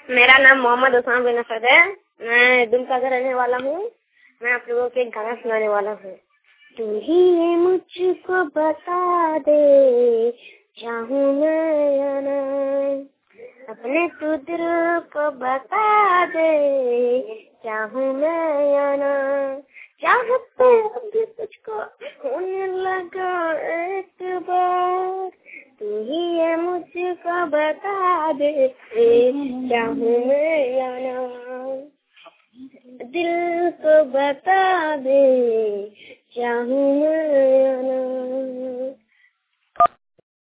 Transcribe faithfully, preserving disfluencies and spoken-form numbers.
मेरा नाम मोहम्मद उस्मान बिन असद है। मैं दुमका का रहने वाला हूँ। मैं आप लोगों को एक गाना सुनाने वाला हूँ। तू ही ये मुझको बता दे, चाहूँ मैं या ना, अपने तू दिल को बता दे, चाहूँ मैं या ना, चाहते भी तुझको होने लगा एक बार, तू ही ये मुझको बता दे, चाहूँ मैं या ना, दिल को बता दे, चाहूँ मैं या ना।